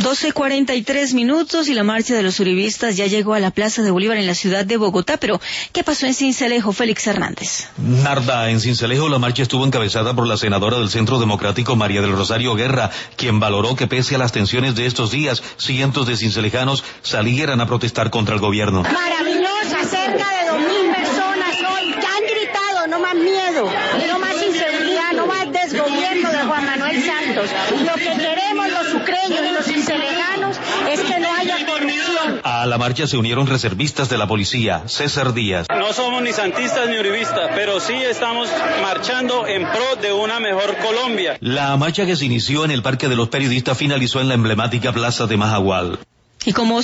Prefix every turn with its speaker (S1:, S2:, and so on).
S1: 12:43 y la marcha de los uribistas ya llegó a la Plaza de Bolívar en la ciudad de Bogotá, pero ¿qué pasó en Sincelejo, Félix Hernández?
S2: Narda, en Sincelejo la marcha estuvo encabezada por la senadora del Centro Democrático María del Rosario Guerra, quien valoró que pese a las tensiones de estos días, cientos de cincelejanos salieran a protestar contra el gobierno.
S3: Maravillosa, cerca de 2.000 personas hoy que han gritado no más miedo, no más inseguridad, no más desgobierno de Juan Manuel Santos. Lo que queremos los sucreños y los cincelejanos es que no haya corrupción.
S2: A la marcha se unieron reservistas de la policía. César Díaz.
S4: No somos ni santistas ni uribistas, pero sí estamos marchando en pro de una mejor Colombia.
S2: La marcha que se inició en el Parque de los Periodistas finalizó en la emblemática Plaza de Majagual.
S1: Y como